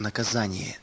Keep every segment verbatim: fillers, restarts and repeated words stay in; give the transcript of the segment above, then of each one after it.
Наказание.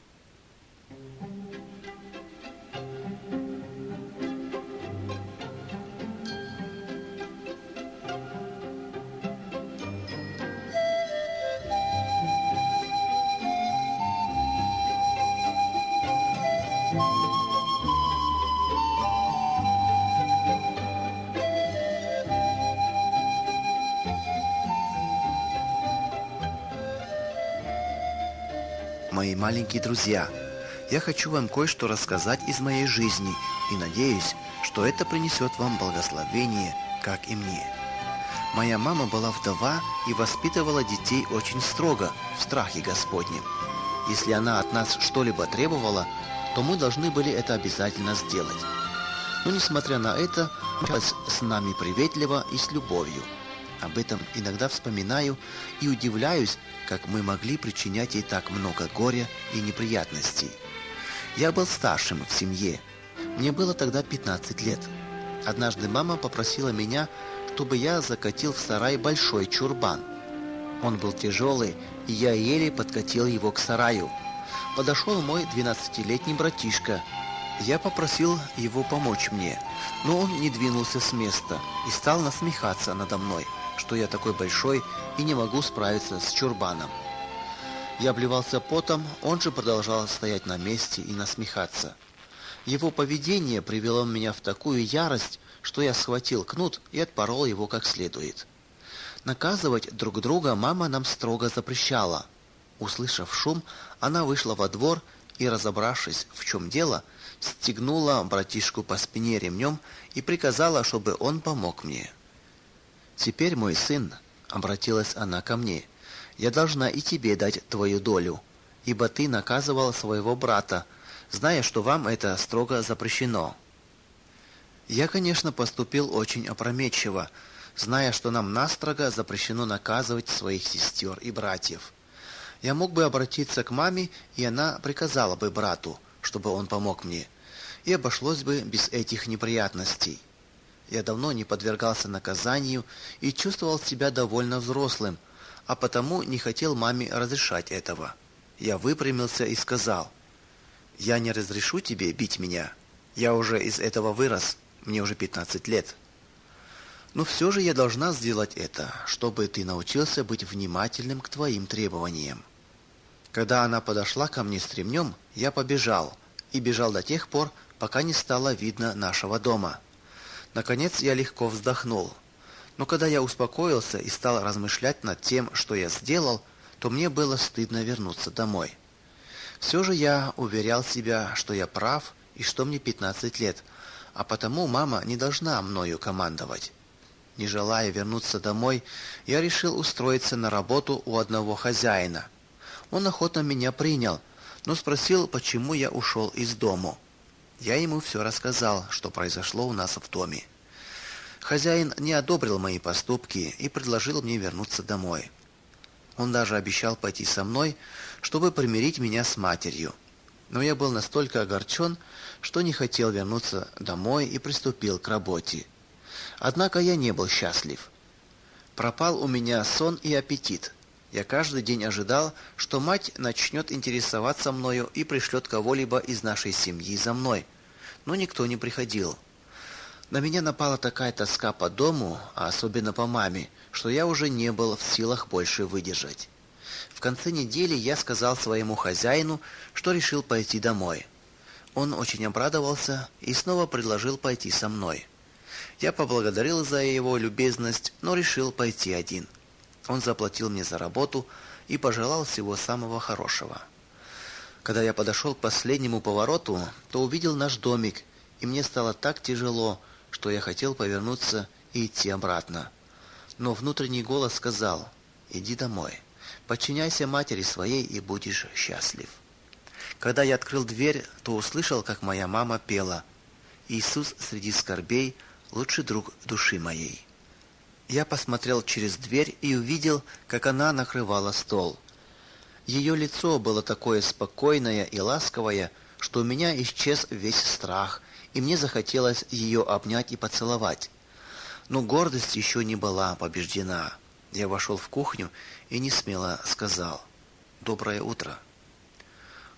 Мои маленькие друзья, я хочу вам кое-что рассказать из моей жизни и надеюсь, что это принесет вам благословение, как и мне. Моя мама была вдова и воспитывала детей очень строго, в страхе Господнем. Если она от нас что-либо требовала, то мы должны были это обязательно сделать. Но несмотря на это, общалась с нами приветливо и с любовью. Об этом иногда вспоминаю и удивляюсь, как мы могли причинять ей так много горя и неприятностей. Я был старшим в семье. Мне было тогда пятнадцать лет. Однажды мама попросила меня, чтобы я закатил в сарай большой чурбан. Он был тяжелый, и я еле подкатил его к сараю. Подошел мой двенадцатилетний братишка. Я попросил его помочь мне, но он не двинулся с места и стал насмехаться надо мной, что я такой большой и не могу справиться с чурбаном. Я обливался потом, он же продолжал стоять на месте и насмехаться. Его поведение привело меня в такую ярость, что я схватил кнут и отпорол его как следует. Наказывать друг друга мама нам строго запрещала. Услышав шум, она вышла во двор и, разобравшись, в чем дело, стегнула братишку по спине ремнем и приказала, чтобы он помог мне. «Теперь, мой сын, — обратилась она ко мне, — я должна и тебе дать твою долю, ибо ты наказывал своего брата, зная, что вам это строго запрещено». Я, конечно, поступил очень опрометчиво, зная, что нам настрого запрещено наказывать своих сестер и братьев. Я мог бы обратиться к маме, и она приказала бы брату, чтобы он помог мне, и обошлось бы без этих неприятностей. Я давно не подвергался наказанию и чувствовал себя довольно взрослым, а потому не хотел маме разрешать этого. Я выпрямился и сказал: «Я не разрешу тебе бить меня. Я уже из этого вырос, мне уже пятнадцать лет. Но все же я должна сделать это, чтобы ты научился быть внимательным к твоим требованиям». Когда она подошла ко мне с ремнем, я побежал, и бежал до тех пор, пока не стало видно нашего дома. Наконец я легко вздохнул. Но когда я успокоился и стал размышлять над тем, что я сделал, то мне было стыдно вернуться домой. Все же я уверял себя, что я прав и что мне пятнадцать лет, а потому мама не должна мною командовать. Не желая вернуться домой, я решил устроиться на работу у одного хозяина. Он охотно меня принял, но спросил, почему я ушел из дому. Я ему все рассказал, что произошло у нас в доме. Хозяин не одобрил мои поступки и предложил мне вернуться домой. Он даже обещал пойти со мной, чтобы примирить меня с матерью. Но я был настолько огорчен, что не хотел вернуться домой и приступил к работе. Однако я не был счастлив. Пропал у меня сон и аппетит. Я каждый день ожидал, что мать начнет интересоваться мною и пришлет кого-либо из нашей семьи за мной, но никто не приходил. На меня напала такая тоска по дому, а особенно по маме, что я уже не был в силах больше выдержать. В конце недели я сказал своему хозяину, что решил пойти домой. Он очень обрадовался и снова предложил пойти со мной. Я поблагодарил за его любезность, но решил пойти один. Он заплатил мне за работу и пожелал всего самого хорошего. Когда я подошел к последнему повороту, то увидел наш домик, и мне стало так тяжело, что я хотел повернуться и идти обратно. Но внутренний голос сказал: «Иди домой, подчиняйся матери своей и будешь счастлив». Когда я открыл дверь, то услышал, как моя мама пела: «Иисус среди скорбей, лучший друг души моей». Я посмотрел через дверь и увидел, как она накрывала стол. Ее лицо было такое спокойное и ласковое, что у меня исчез весь страх, и мне захотелось ее обнять и поцеловать. Но гордость еще не была побеждена. Я вошел в кухню и несмело сказал: «Доброе утро».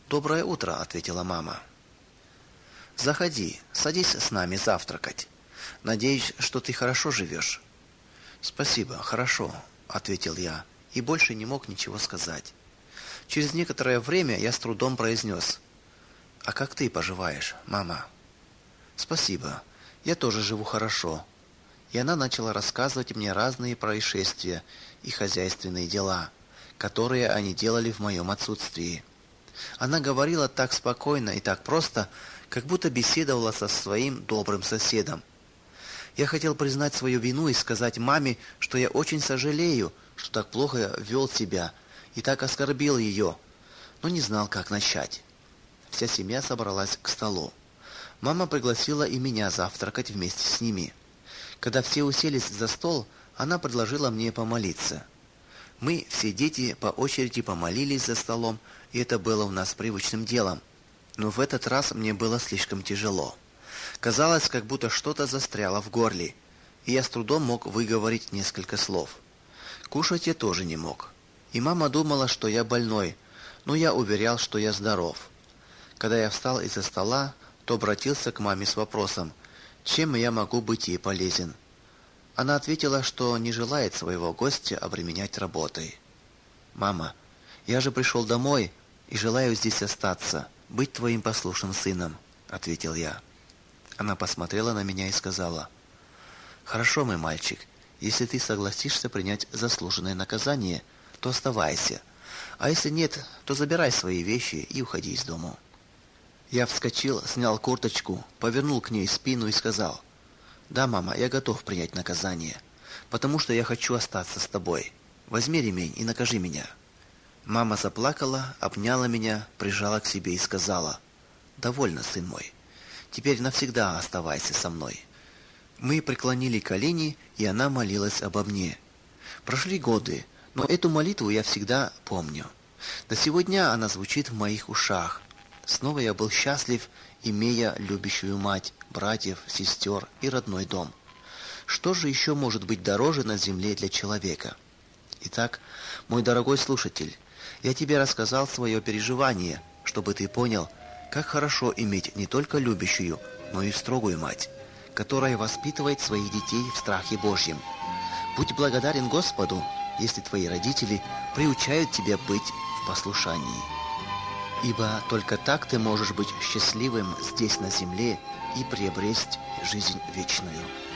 «Доброе утро», — ответила мама. «Заходи, садись с нами завтракать. Надеюсь, что ты хорошо живешь». «Спасибо, хорошо», — ответил я, и больше не мог ничего сказать. Через некоторое время я с трудом произнес: «А как ты поживаешь, мама?» «Спасибо, я тоже живу хорошо». И она начала рассказывать мне разные происшествия и хозяйственные дела, которые они делали в моем отсутствии. Она говорила так спокойно и так просто, как будто беседовала со своим добрым соседом. Я хотел признать свою вину и сказать маме, что я очень сожалею, что так плохо вел себя и так оскорбил ее, но не знал, как начать. Вся семья собралась к столу. Мама пригласила и меня завтракать вместе с ними. Когда все уселись за стол, она предложила мне помолиться. Мы, все дети, по очереди помолились за столом, и это было у нас привычным делом. Но в этот раз мне было слишком тяжело. Казалось, как будто что-то застряло в горле, и я с трудом мог выговорить несколько слов. Кушать я тоже не мог. И мама думала, что я больной, но я уверял, что я здоров. Когда я встал из-за стола, то обратился к маме с вопросом, чем я могу быть ей полезен. Она ответила, что не желает своего гостя обременять работой. «Мама, я же пришел домой и желаю здесь остаться, быть твоим послушным сыном», — ответил я. Она посмотрела на меня и сказала: «Хорошо, мой мальчик, если ты согласишься принять заслуженное наказание, то оставайся, а если нет, то забирай свои вещи и уходи из дому». Я вскочил, снял курточку, повернул к ней спину и сказал: «Да, мама, я готов принять наказание, потому что я хочу остаться с тобой. Возьми ремень и накажи меня». Мама заплакала, обняла меня, прижала к себе и сказала: «Довольно, сын мой. Теперь навсегда оставайся со мной». Мы преклонили колени, и она молилась обо мне. Прошли годы, но эту молитву я всегда помню. До сего дня она звучит в моих ушах. Снова я был счастлив, имея любящую мать, братьев, сестер и родной дом. Что же еще может быть дороже на земле для человека? Итак, мой дорогой слушатель, я тебе рассказал свое переживание, чтобы ты понял, как хорошо иметь не только любящую, но и строгую мать, которая воспитывает своих детей в страхе Божьем. Будь благодарен Господу, если твои родители приучают тебя быть в послушании. Ибо только так ты можешь быть счастливым здесь на земле и приобрести жизнь вечную.